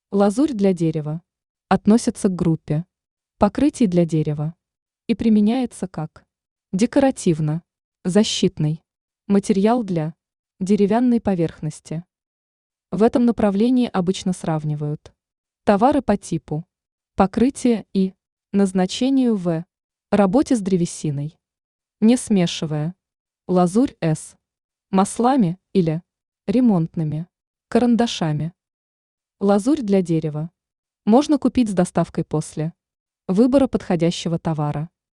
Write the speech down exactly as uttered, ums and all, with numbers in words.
Лазурь для дерева относится к группе покрытий для дерева и применяется как декоративно защитный материал для деревянной поверхности. В этом направлении обычно сравнивают товары по типу покрытия и назначению в работе с древесиной, не смешивая лазурь с маслами или ремонтными карандашами. Лазурь для дерева можно купить с доставкой после выбора подходящего товара.